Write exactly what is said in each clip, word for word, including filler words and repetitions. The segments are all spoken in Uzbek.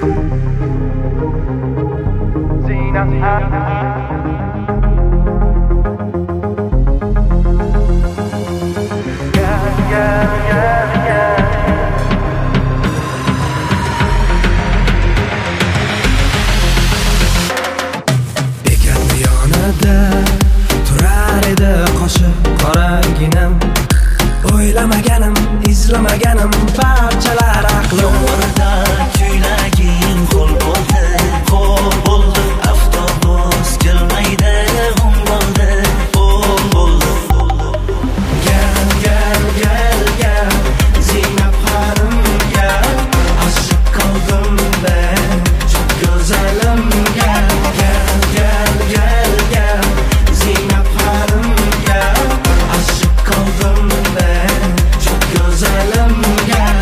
turar edi qoshi qoraginam, o'ylamaganim, izlamaganim parchalar aqlim. Yomg'irda kuylagim qo'l bo'ldi, qo'l bo'ldi. Avtobus kelmaydi, g'um bo'ldi, g'um bo'ldi. Gel, gel, gel, gel, Zeynab xonimga oshiq qoldim ben, çok go'zalim. Gel, gel, gel, gel, gel, Zeynab xonimga oshiq qoldim ben, çok go'zalim. Gel.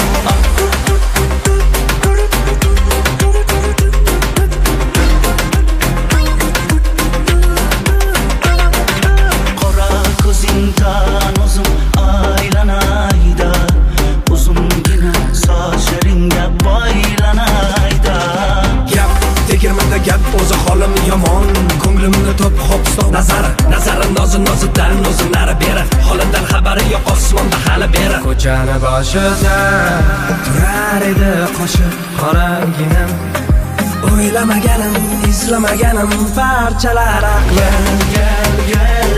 Qora ko'zingdan o'zim aylanayda, uzungina sochlaringga boylanayda. Gap tegirmanda gap o'zi holim yomon, ko'nglimni to'p hop stop. Nazar, nazarim nozi nozidan o'zimlari beri, holimdan xabari yo'q osmonda hali beri. Ko'chani boshida turar edi qoshi qoraginam, o'ylamaganim, izlamaganim parchalar aqlim. Gel, gel, gel,